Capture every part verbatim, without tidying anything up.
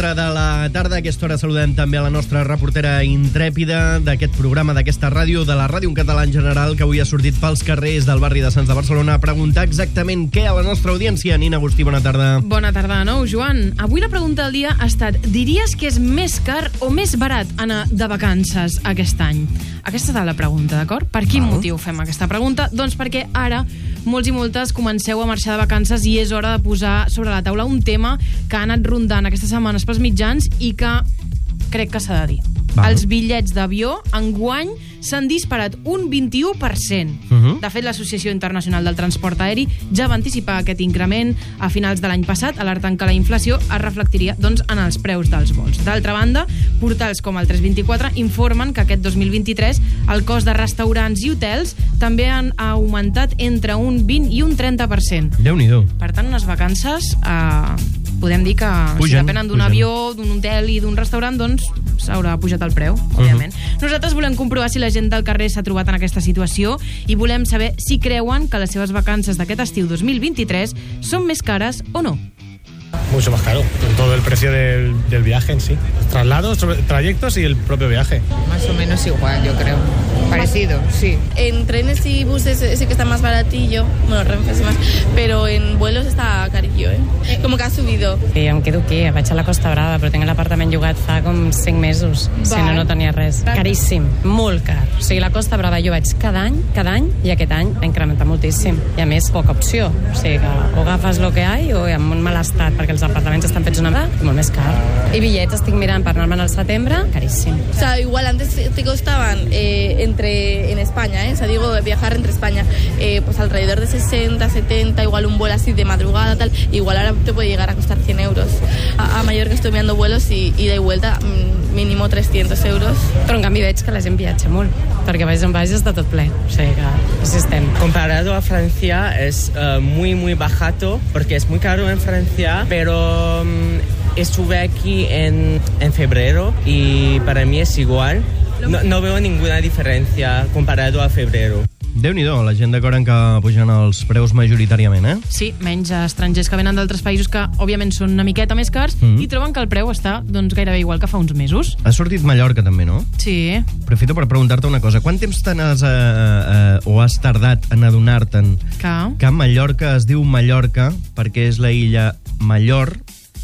quatre de la tarda. A aquesta hora saludem també a la nostra reportera intrèpida d'aquest programa, d'aquesta ràdio, de la ràdio en català en general, que avui ha sortit pels carrers del barri de Sants de Barcelona a preguntar exactament què a la nostra audiència. Nina Agustí, bona tarda. Bona tarda de nou, Joan. Avui la pregunta del dia ha estat: diries que és més car o més barat anar de vacances aquest any? Aquesta és la pregunta, d'acord? Per quin Val. motiu fem aquesta pregunta? Doncs perquè ara molts i moltes comenceu a marxar de vacances i és hora de posar sobre la taula un tema que ha anat rondant aquestes setmanes pels mitjans i que crec que s'ha de dir. Val. Els bitllets d'avió enguany s'han disparat un vint-i-u per cent. Uh -huh. De fet, l'Associació Internacional del Transport Aeri ja va anticipar aquest increment a finals de l'any passat, alertant que la inflació es reflectiria doncs, en els preus dels vols. D'altra banda, portals com el tres vint-i-quatre informen que aquest dos mil vint-i-tres el cost de restaurants i hotels també han augmentat entre un vint i un trenta per cent. Déu-n'hi-do. Per tant, unes vacances, eh, podem dir que Pugen, si depenen d'un pugen. avió, d'un hotel i d'un restaurant, doncs s'haurà pujat el preu, òbviament. Uh-huh. Nosaltres volem comprovar si la gent del carrer s'ha trobat en aquesta situació i volem saber si creuen que les seves vacances d'aquest estiu dos mil vint-i-tres són més cares o no. Mucho más caro, con todo el precio del, del viaje en sí. Traslados, trayectos y el propio viaje. Más o menos igual, yo creo. Parecido, sí. En trenes y buses sí que está más baratillo, bueno, Renfe sí más, pero en vuelos está carillo, ¿eh? Como que ha subido. I em quedo aquí, vaig a la Costa Brava, però tinc l'apartament llogat fa com cinc mesos, Va. si no, no tenia res. Caríssim, molt car. O sigui, la Costa Brava jo vaig cada any, cada any, i aquest any ha incrementat moltíssim. I a més, poca opció. O sigui, que o agafes lo que hay o en un mal estat, perquè els apartaments estan fets una mà, i molt més car. I bitllets estic mirant per anar-me'n al setembre, caríssim. O sea, igual antes te costaban eh, entre en España, ¿eh? O sea, digo, viajar entre España, eh, pues alrededor de sesenta, setenta, igual un vuelo así de madrugada, tal, igual ahora te puede llegar a costar cien euros. A, a Mallorca estoy mirando vuelos y ida y vuelta mínimo trescientos euros. Però en canvi veig que la gent viatja molt, perquè vagis on vagis està tot ple, o sigui que així estem. Comparado a Francia es uh, muy muy barato, porque es muy caro en Francia, pero um, estuve aquí en, en febrero y para mí es igual. No, no veo ninguna diferencia comparado a febrero. Déu-n'hi-do, la gent d'acord en que pugen els preus majoritàriament, eh? Sí, menys estrangers que venen d'altres països que, òbviament, són una miqueta més cars mm. i troben que el preu està doncs, gairebé igual que fa uns mesos. Ha sortit Mallorca, també, no? Sí. Aprofito per preguntar-te una cosa. Quant temps t'has, eh, eh, o has tardat en adonar-te'n que? que Mallorca es diu Mallorca perquè és la illa Mallor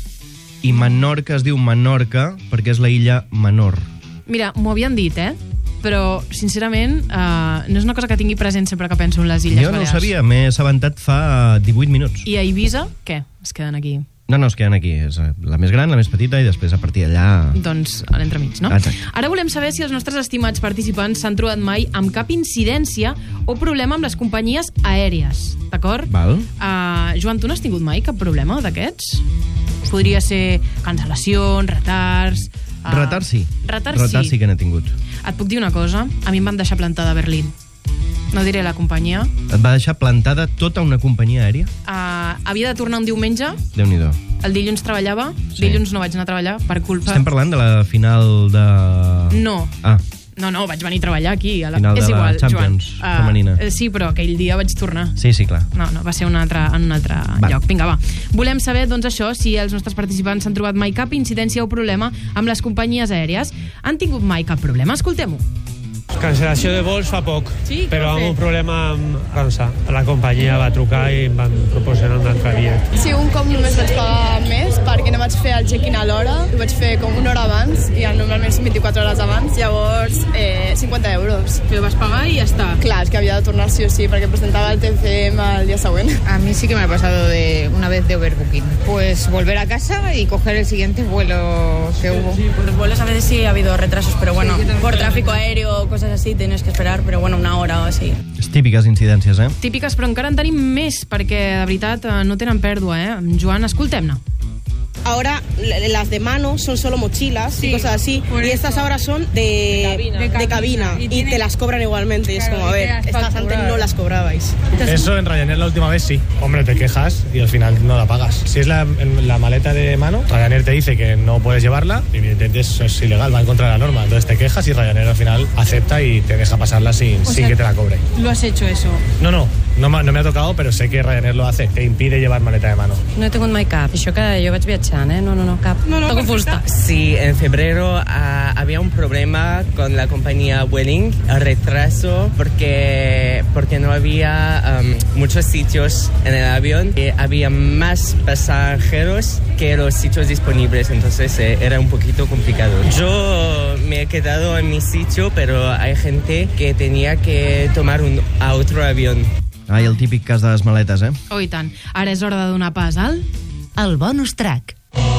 i Menorca es diu Menorca perquè és la illa Menor? Mira, m'ho havien dit, eh? Però, sincerament, uh, no és una cosa que tingui present sempre que penso en les Illes jo Balears. Jo no ho sabia, m'he assabentat fa divuit minuts. I a Eivissa, què? Es queden aquí? No, no, es queden aquí. És la més gran, la més petita, i després a partir d'allà... Doncs a l'entremig, no? Exacte. Ara volem saber si els nostres estimats participants s'han trobat mai amb cap incidència o problema amb les companyies aèries, d'acord? Val. Uh, Joan, tu no has tingut mai cap problema d'aquests? Podria ser cancel·lacions, retards... Uh, retard sí. Retard, retard sí. sí que n'he tingut. Et puc dir una cosa? A mi em van deixar plantada a Berlín. No diré la companyia. Et va deixar plantada tota una companyia aèria? Uh, havia de tornar un diumenge. Déu-n'hi-do. El dilluns treballava. Sí. Dilluns no vaig anar a treballar per culpa... Estem parlant de la final de... No. Ah. No, no, vaig venir a treballar aquí. A la... Final de És igual, la Champions Joan. femenina. Uh, sí, però aquell dia vaig tornar. Sí, sí, clar. No, no, va ser un altre, en un altre va. lloc. Vinga, va. Volem saber, doncs, això, si els nostres participants s'han trobat mai cap incidència o problema amb les companyies aèries. Han tingut mai cap problema? Escoltem-ho. Cancel·lació de vols fa poc, sí, però amb un problema amb França. La companyia va trucar i em van proporcionar un altre bitllet. Sí, un cop només vaig pagar més perquè no vaig fer el check-in a l'hora, ho vaig fer com una hora abans i normalment són vint-i-quatre hores abans, llavors eh, cinquanta euros. Però vas pagar i ja està. Clar, és que havia de tornar sí o sí perquè presentava el T C M el día següent. A mí sí que me ha pasado de una vez de overbooking. Pues volver a casa y coger el siguiente vuelo que hubo. Sí, por los vuelos a veces sí ha habido retrasos, pero bueno, sí, por tráfico aéreo, cosas así, tienes que esperar, però bueno, una hora o així. Les típiques incidències, eh? Típiques, però encara en tenim més, perquè de veritat no tenen pèrdua, eh? Joan, escoltem-ne. Ahora las de mano son solo mochilas sí, y cosas así, y estas ahora son de, de cabina, de cabina, de cabina y, y te las cobran igualmente. Claro, y es como, a ver, estas antes no las cobrabais. Eso en Ryanair la última vez sí. Hombre, te quejas y al final no la pagas. Si es la, la maleta de mano, Ryanair te dice que no puedes llevarla, y evidentemente eso es ilegal, va en contra de la norma. Entonces te quejas y Ryanair al final acepta y te deja pasarla sin, sin que te la cobre. ¿Lo has hecho eso? No, no. No, no me ha tocado, però sé que Ryanair lo hace, que impide llevar maleta de mano. No he tingut mai cap. Això que jo vaig viatjar tant, eh? No, no, no, cap. No, no, Toco fusta. Sí, en febrero uh, había un problema con la compañía Vueling, retraso, porque, porque no había um, muchos sitios en el avión. Y había más pasajeros que los sitios disponibles, entonces eh, era un poquito complicado. Yo me he quedado en mi sitio, pero hay gente que tenía que tomar un, a otro avión. Ai, el típic cas de les maletes, eh? Oh, i tant. Ara és hora de donar pas al... El bonus track.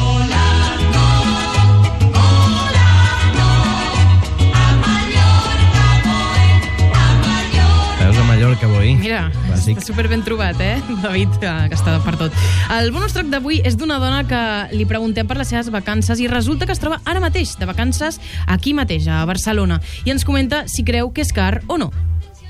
Veus, a Mallorca, avui. Mira, Bàsic. està superben trobat, eh, David, que, que està per tot. El bonus track d'avui és d'una dona que li preguntem per les seves vacances i resulta que es troba ara mateix de vacances aquí mateix, a Barcelona, i ens comenta si creu que és car o no.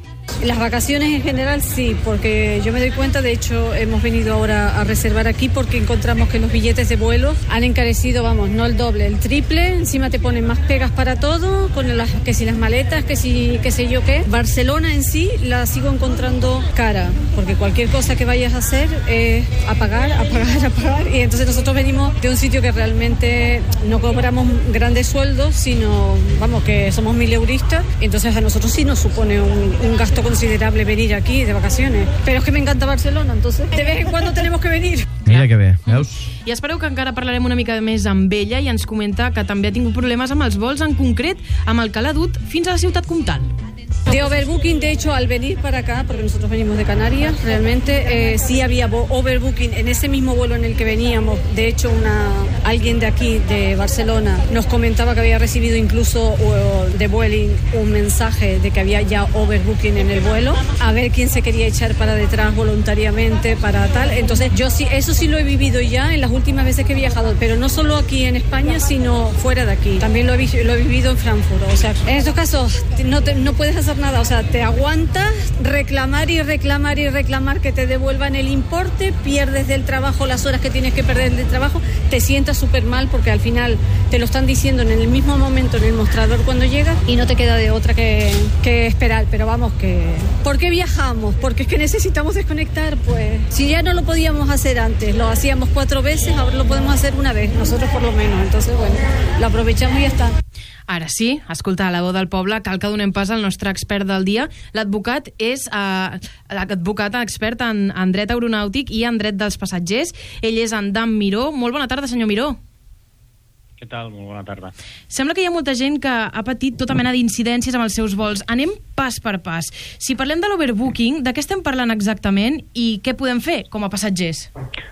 Las vacaciones en general sí, porque yo me doy cuenta, de hecho hemos venido ahora a reservar aquí porque encontramos que los billetes de vuelo han encarecido, vamos, no el doble, el triple, encima te ponen más pegas para todo, con las, que si las maletas, que si qué sé yo qué. Barcelona en sí la sigo encontrando cara, porque cualquier cosa que vayas a hacer es a pagar, a pagar, a pagar, y entonces nosotros venimos de un sitio que realmente no cobramos grandes sueldos, sino, vamos, que somos mileuristas, entonces a nosotros sí nos supone un, un gasto considerable venir aquí de vacaciones. Pero es que me encanta Barcelona, entonces de vez en cuando tenemos que venir. Mira que bé, veus? I espereu que encara parlarem una mica més amb ella i ens comenta que també ha tingut problemes amb els vols, en concret amb el que l'ha dut fins a la ciutat comtal. De overbooking, de hecho, al venir para acá, porque nosotros venimos de Canarias, realmente eh, sí había overbooking en ese mismo vuelo en el que veníamos. De hecho, una, alguien de aquí, de Barcelona, nos comentaba que había recibido incluso uh, de Vueling un mensaje de que había ya overbooking en el vuelo, a ver quién se quería echar para detrás voluntariamente, para tal. Entonces, yo sí, eso sí lo he vivido ya en las últimas veces que he viajado, pero no solo aquí en España, sino fuera de aquí. También lo he, lo he vivido en Frankfurt. O sea, en estos casos no, te, no puedes hacer nada, o sea, te aguantas, reclamar y reclamar y reclamar que te devuelvan el importe, pierdes del trabajo las horas que tienes que perder del trabajo, te sientas súper mal porque al final te lo están diciendo en el mismo momento en el mostrador cuando llegas y no te queda de otra que, que esperar, pero vamos que... ¿Por qué viajamos? Porque es que necesitamos desconectar, pues. Si ya no lo podíamos hacer antes, lo hacíamos cuatro veces, ahora lo podemos hacer una vez, nosotros por lo menos, entonces bueno, lo aprovechamos y ya está. Ara sí, escolta, la veu del poble, cal que donem pas al nostre expert del dia. L'advocat és eh, l'advocat expert en, en dret aeronàutic i en dret dels passatgers. Ell és en Dan Miró. Molt bona tarda, senyor Miró. Què tal? Molt bona tarda. Sembla que hi ha molta gent que ha patit tota mena d'incidències amb els seus vols. Anem pas per pas. Si parlem de l'overbooking, de què estem parlant exactament i què podem fer com a passatgers?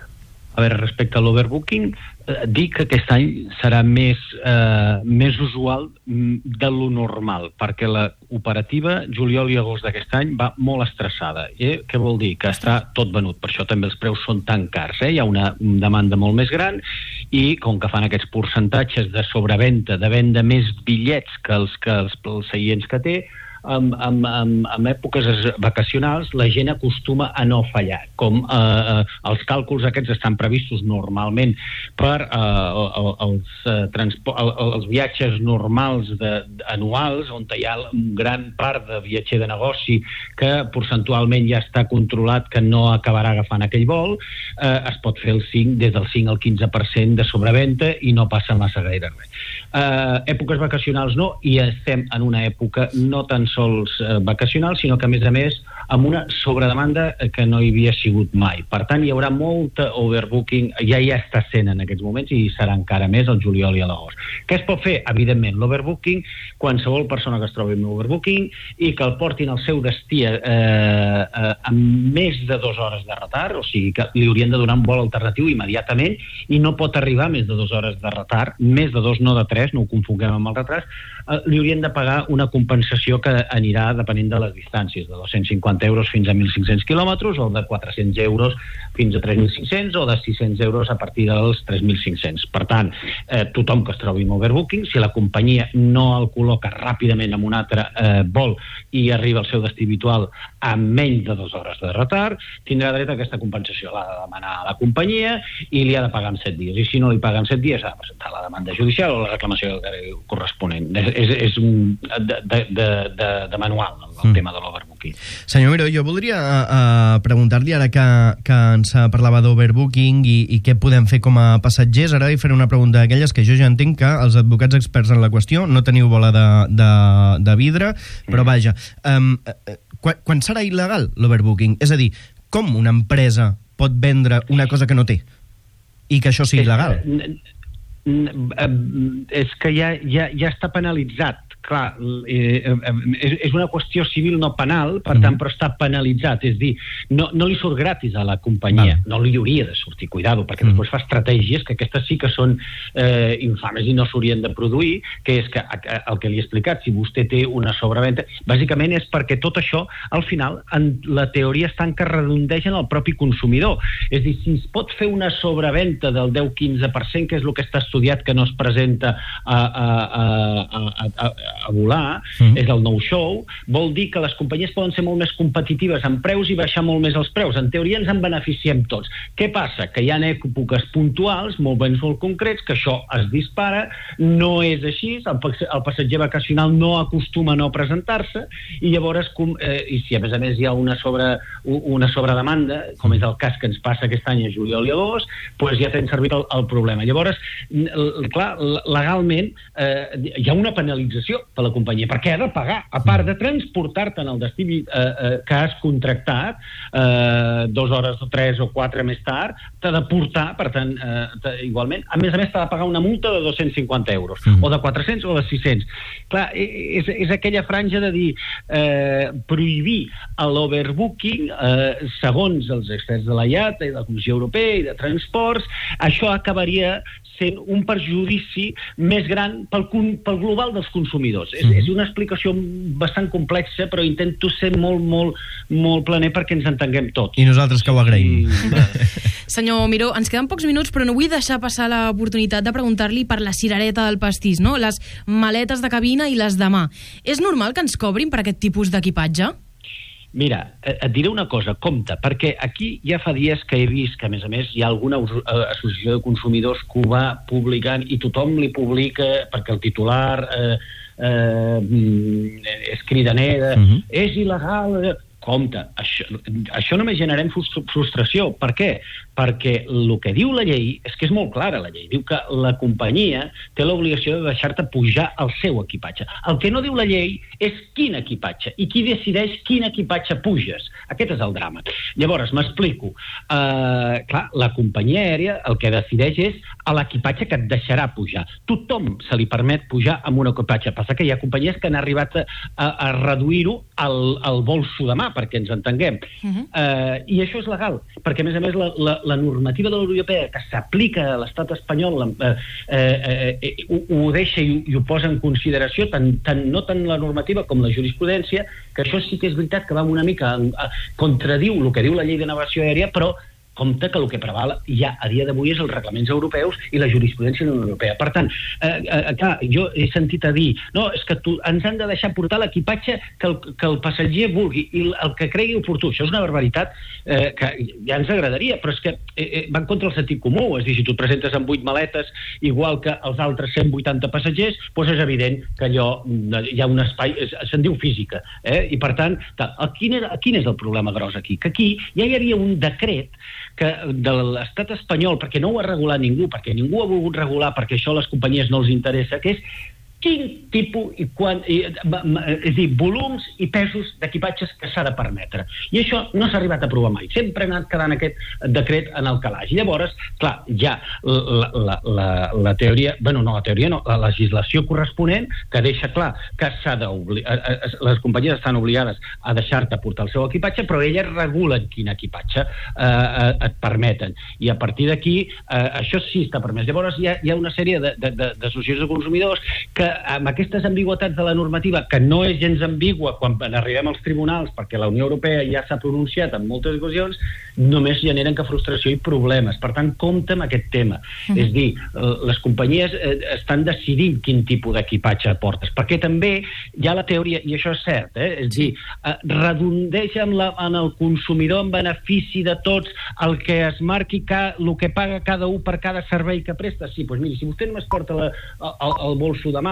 A veure, respecte a l'overbooking, eh, dic que aquest any serà més, eh, més usual de lo normal, perquè la operativa juliol i agost d'aquest any va molt estressada. Eh? Què vol dir? Que està tot venut, per això també els preus són tan cars. Eh? Hi ha una demanda molt més gran i com que fan aquests percentatges de sobreventa, de venda més bitllets que els, que els, els seients que té, En, en, en, en èpoques vacacionals la gent acostuma a no fallar, com eh, els càlculs aquests estan previstos normalment per eh, els, eh, transpo- els viatges normals de, anuals, on hi ha un gran part de viatger de negoci que percentualment ja està controlat que no acabarà agafant aquell vol, eh, es pot fer el cinc, des del cinc al quinze per cent de sobreventa i no passa massa gaire res. Eh, èpoques vacacionals no, i estem en una època no tan sols eh, vacacionals, sinó que a més a més amb una sobredemanda que no hi havia sigut mai. Per tant, hi haurà molta overbooking, ja ja està sent en aquests moments i serà encara més al juliol i a l'agost. Què es pot fer? Evidentment, l'overbooking, qualsevol persona que es trobi amb overbooking i que el portin al seu destí eh, eh, amb més de dues hores de retard, o sigui que li haurien de donar un vol alternatiu immediatament i no pot arribar més de dues hores de retard, més de dos, no de tres, no ho confonguem amb el retard, eh, li haurien de pagar una compensació que anirà depenent de les distàncies, de dos-cents cinquanta euros fins a mil cinc-cents quilòmetres, o de quatre-cents euros fins a tres mil cinc-cents, o de sis-cents euros a partir dels tres mil cinc-cents. Per tant, eh, tothom que es trobi amb overbooking, si la companyia no el col·loca ràpidament en un altre eh, vol i arriba al seu destí habitual amb menys de dues hores de retard, tindrà dret a aquesta compensació. L'ha de demanar a la companyia i li ha de pagar en set dies. I si no li paga en set dies, ha de presentar la demanda judicial o la reclamació corresponent. És, és, és un, de, de, de, de manual, el mm. tema de l'overbooking. Senyor Miró, jo voldria uh, preguntar-li, ara que, que ens parlava d'overbooking i, i què podem fer com a passatgers, ara li faré una pregunta d'aquelles que jo ja entenc que els advocats experts en la qüestió no teniu bola de, de, de vidre, però vaja, um, quan, quan serà il·legal l'overbooking? És a dir, com una empresa pot vendre una cosa que no té i que això sigui il·legal? És que ja, ja, ja està penalitzat. Clar, eh, és, és una qüestió civil no penal, per tant, però està penalitzat. És dir, no, no li surt gratis a la companyia. No li hauria de sortir, cuidado, perquè mm. després fa estratègies que aquestes sí que són eh, infames i no s'haurien de produir, que és que el que li he explicat, si vostè té una sobreventa, bàsicament és perquè tot això, al final, en la teoria estan que redondegen el propi consumidor. És dir, si es pot fer una sobreventa del deu a quinze per cent, que és el que està estudiat, que no es presenta a, a, a, a, a a volar, mm. és el no-show, vol dir que les companyies poden ser molt més competitives en preus i baixar molt més els preus. En teoria ens en beneficiem tots. Què passa? Que hi ha èpoques puntuals, molt ben molt concrets, que això es dispara, no és així, el, el passatger vacacional no acostuma a no presentar-se, i llavors, com, eh, i si a més a més hi ha una, sobre, una sobredemanda, com és el cas que ens passa aquest any a juliol i agost, doncs ja tens servit el, el problema. Llavors, clar, legalment eh, hi ha una penalització per la companyia, perquè ha de pagar, a part de transportar-te en el destí eh, eh, que has contractat, eh, dues hores o tres o quatre més tard, t'ha de portar, per tant, eh, igualment, a més a més t'ha de pagar una multa de dos-cents cinquanta euros, mm. o de quatre-cents o de sis-cents. Clar, és, és aquella franja de dir, eh, prohibir l'overbooking, eh, segons els experts de la I A T A i de la Comissió Europea i de Transports, això acabaria sent un perjudici més gran pel, pel global dels consumidors. Mm. És, és una explicació bastant complexa, però intento ser molt, molt, molt planer perquè ens entenguem tots. I nosaltres que ho agraïm. I... Senyor Miró, ens queden pocs minuts, però no vull deixar passar l'oportunitat de preguntar-li per la cirereta del pastís, no? Les maletes de cabina i les de mà. És normal que ens cobrin per aquest tipus d'equipatge? Mira, et diré una cosa, compte, perquè aquí ja fa dies que he vist que, a més a més, hi ha alguna associació de consumidors que ho va publicant i tothom li publica, perquè el titular eh, eh, és cridaner, uh-huh. és il·legal... Compte, això, això només generem frustració. Per què? Perquè el que diu la llei és que és molt clara la llei. Diu que la companyia té l'obligació de deixar-te pujar el seu equipatge. El que no diu la llei és quin equipatge i qui decideix quin equipatge puges. Aquest és el drama. Llavors, m'explico. Uh, clar, la companyia aèria el que decideix és l'equipatge que et deixarà pujar. Tothom se li permet pujar amb un equipatge. Passa que hi ha companyies que han arribat a, a, a reduir-ho al, al bolso de mà, perquè ens entenguem. Uh-huh. Uh, I això és legal, perquè a més a més la, la, la normativa de la Unió Europea que s'aplica a l'estat espanyol eh, eh, eh, ho, ho deixa i, i ho posa en consideració, tant, tant, no tant la normativa com la jurisprudència, que això sí que és veritat que va una mica a, a, contradiu el que diu la llei de navegació aèria, però compte que el que preval ja a dia d'avui és els reglaments europeus i la jurisprudència de la Unió Europea. Per tant, eh, eh, clar, jo he sentit a dir no, és que tu, ens han de deixar portar l'equipatge que el, que el passatger vulgui i el que cregui oportú. Això és una barbaritat eh, que ja ens agradaria, però és que eh, va en contra el sentit comú. És dir, si tu et presentes amb vuit maletes igual que els altres cent vuitanta passatgers, doncs és evident que allò hi ha un espai, se'n diu física. Eh? I per tant, quin és, quin és el problema gros aquí? Que aquí ja hi havia un decret que de l'estat espanyol, perquè no ho ha regulat ningú, perquè ningú ha volgut regular, perquè això a les companyies no els interessa, que és quin tipus i quan, i, és a dir, volums i pesos d'equipatges que s'ha de permetre. I això no s'ha arribat a provar mai. Sempre ha anat quedant aquest decret en el calaix. I llavors, clar, ja la, la, la, la teoria, bueno, no la teoria, no, la legislació corresponent que deixa clar que s'ha d'obligar, les companyies estan obligades a deixar-te portar el seu equipatge, però elles regulen quin equipatge eh, et permeten. I a partir d'aquí, eh, això sí està permès. Llavors hi ha, hi ha una sèrie d'associacions de, de, de consumidors que amb aquestes ambigüitats de la normativa, que no és gens ambigua quan arribem als tribunals, perquè la Unió Europea ja s'ha pronunciat en moltes ocasions, només generen que frustració i problemes. Per tant, compte amb aquest tema. Mm-hmm. És dir, les companyies estan decidint quin tipus d'equipatge portes, perquè també hi ha la teoria, i això és cert, eh? És dir, redondeix en, la, en el consumidor en benefici de tots el que es marqui, ca, el que paga cada un per cada servei que presta. Sí, doncs miri, si vostè només porta la, el, el bolso de mà,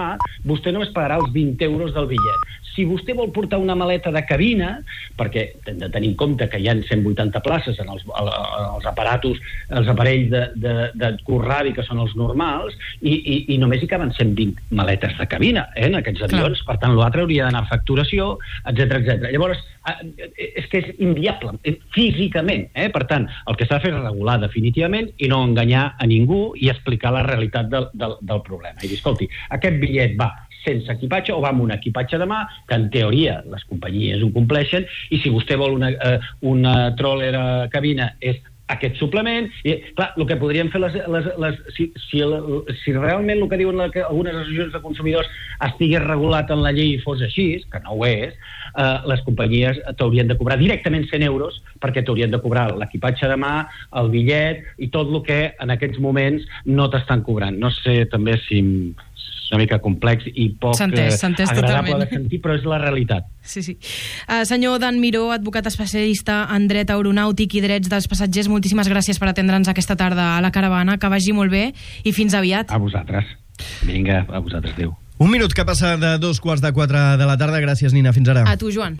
demà, vostè només pagarà els vint euros del bitllet. Si vostè vol portar una maleta de cabina, perquè hem de tenir en compte que hi ha cent vuitanta places en els, els aparatos, els aparells de, de, de Curradi, que són els normals, i, i, i només hi caben cent vint maletes de cabina, eh, en aquests avions. Clar. Per tant, l'altre hauria d'anar a facturació, etcètera, etcètera. Llavors, és que és inviable, físicament, eh? Per tant, el que s'ha de fer és regular definitivament i no enganyar a ningú i explicar la realitat del, del, del problema. I dir, escolti, aquest bitllet va sense equipatge o va amb un equipatge de mà, que en teoria les companyies ho compleixen, i si vostè vol una, eh, una troller a cabina és aquest suplement, i clar, el que podríem fer les, les, les, si, si, el, si realment el que diuen la, que algunes associacions de consumidors estigués regulat en la llei i fos així, que no ho és, eh, les companyies t'haurien de cobrar directament cent euros perquè t'haurien de cobrar l'equipatge de mà, el bitllet i tot el que en aquests moments no t'estan cobrant. No sé també si és una mica complex i poc s'entès, s'entès agradable totalment. de sentir, però és la realitat. Sí, sí. Uh, senyor Dan Miró, advocat especialista en dret aeronàutic i drets dels passatgers, moltíssimes gràcies per atendre'ns aquesta tarda a la caravana, que vagi molt bé i fins aviat. A vosaltres. Vinga, a vosaltres, adéu. Un minut que passa de dos quarts de quatre de la tarda. Gràcies, Nina. Fins ara. A tu, Joan.